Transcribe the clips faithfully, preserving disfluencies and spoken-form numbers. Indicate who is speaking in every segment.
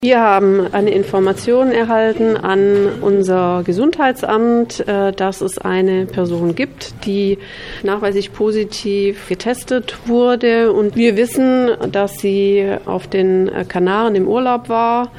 Speaker 1: Wir haben eine Information erhalten an unser Gesundheitsamt, dass es eine Person gibt, die nachweislich positiv getestet wurde. Und wir wissen, dass sie auf den Kanaren im Urlaub war.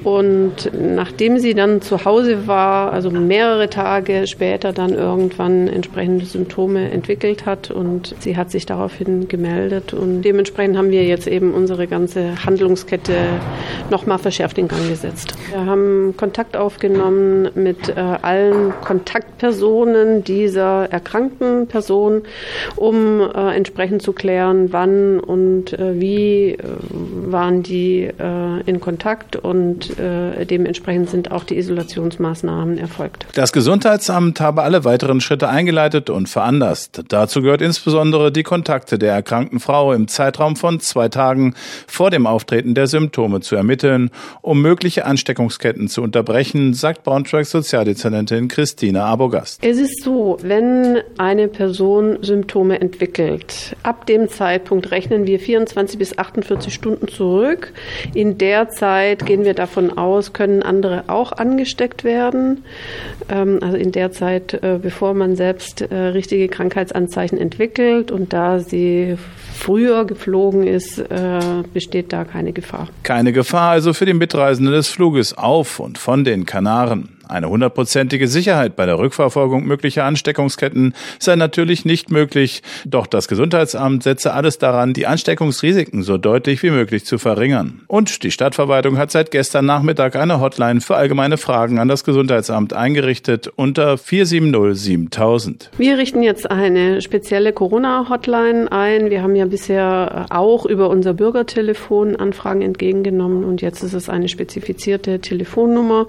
Speaker 1: Und nachdem sie dann zu Hause war, also mehrere Tage später, dann irgendwann entsprechende Symptome entwickelt hat. Und sie hat sich daraufhin gemeldet. Und dementsprechend haben wir jetzt eben unsere ganze Handlungskette nochmal verschärft in Gang gesetzt. Wir haben Kontakt aufgenommen mit äh, allen Kontaktpersonen dieser erkrankten Person, um äh, entsprechend zu klären, wann und äh, wie äh, waren die äh, in Kontakt und äh, dementsprechend sind auch die Isolationsmaßnahmen erfolgt.
Speaker 2: Das Gesundheitsamt habe alle weiteren Schritte eingeleitet und veranlasst. Dazu gehört insbesondere die Kontakte der erkrankten Frau im Zeitraum von zwei Tagen vor dem Auftreten der Symptome zu ermitteln, um mögliche Ansteckungsketten zu unterbrechen, sagt Braunschweigs Sozialdezernentin Christina Arbogast.
Speaker 1: Es ist so, wenn eine Person Symptome entwickelt, ab dem Zeitpunkt rechnen wir vierundzwanzig bis achtundvierzig Stunden zurück. In der Zeit gehen wir davon aus, können andere auch angesteckt werden. Also in der Zeit, bevor man selbst richtige Krankheitsanzeichen entwickelt, und da sie früher geflogen ist, besteht da keine Gefahr.
Speaker 2: Keine Gefahr also für die Mitreisenden des Fluges auf und von den Kanaren. Eine hundertprozentige Sicherheit bei der Rückverfolgung möglicher Ansteckungsketten sei natürlich nicht möglich, doch das Gesundheitsamt setze alles daran, die Ansteckungsrisiken so deutlich wie möglich zu verringern. Und die Stadtverwaltung hat seit gestern Nachmittag eine Hotline für allgemeine Fragen an das Gesundheitsamt eingerichtet unter vier sieben null siebentausend.
Speaker 1: Wir richten jetzt eine spezielle Corona-Hotline ein. Wir haben ja bisher auch über unser Bürgertelefon Anfragen entgegengenommen und jetzt ist es eine spezifizierte Telefonnummer,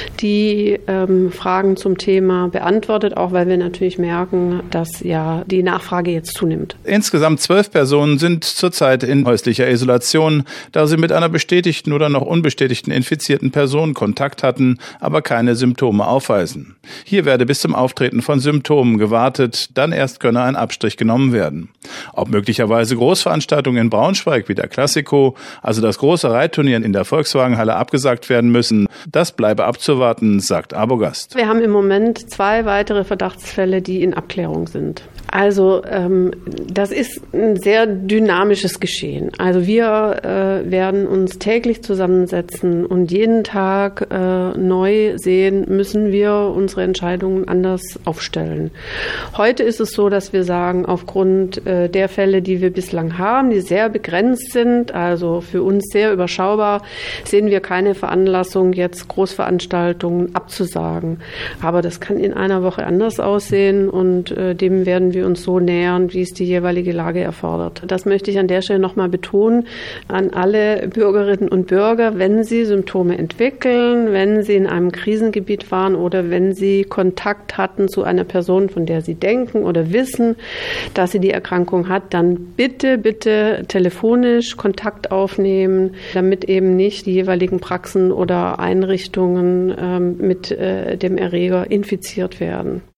Speaker 1: die ähm, Fragen zum Thema beantwortet, auch weil wir natürlich merken, dass ja die Nachfrage jetzt zunimmt.
Speaker 2: Insgesamt zwölf Personen sind zurzeit in häuslicher Isolation, da sie mit einer bestätigten oder noch unbestätigten infizierten Person Kontakt hatten, aber keine Symptome aufweisen. Hier werde bis zum Auftreten von Symptomen gewartet, dann erst könne ein Abstrich genommen werden. Ob möglicherweise Großveranstaltungen in Braunschweig wie der Classico, also das große Reitturnier in der Volkswagenhalle, abgesagt werden müssen, das bleibe abzuwarten, sagt Arbogast.
Speaker 1: Wir haben im Moment zwei weitere Verdachtsfälle, die in Abklärung sind. Also ähm, das ist ein sehr dynamisches Geschehen. Also wir äh, werden uns täglich zusammensetzen und jeden Tag äh, neu sehen, müssen wir unsere Entscheidungen anders aufstellen. Heute ist es so, dass wir sagen, aufgrund äh, der Fälle, die wir bislang haben, die sehr begrenzt sind, also für uns sehr überschaubar, sehen wir keine Veranlassung, jetzt Großveranstaltungen abzusagen. Aber das kann in einer Woche anders aussehen und äh, dem werden wir uns so nähern, wie es die jeweilige Lage erfordert. Das möchte ich an der Stelle nochmal betonen an alle Bürgerinnen und Bürger, wenn sie Symptome entwickeln, wenn sie in einem Krisengebiet waren oder wenn sie Kontakt hatten zu einer Person, von der sie denken oder wissen, dass sie die Erkrankung hat, dann bitte, bitte telefonisch Kontakt aufnehmen, damit eben nicht die jeweiligen Praxen oder Einrichtungen ähm, mit äh, dem Erreger infiziert werden.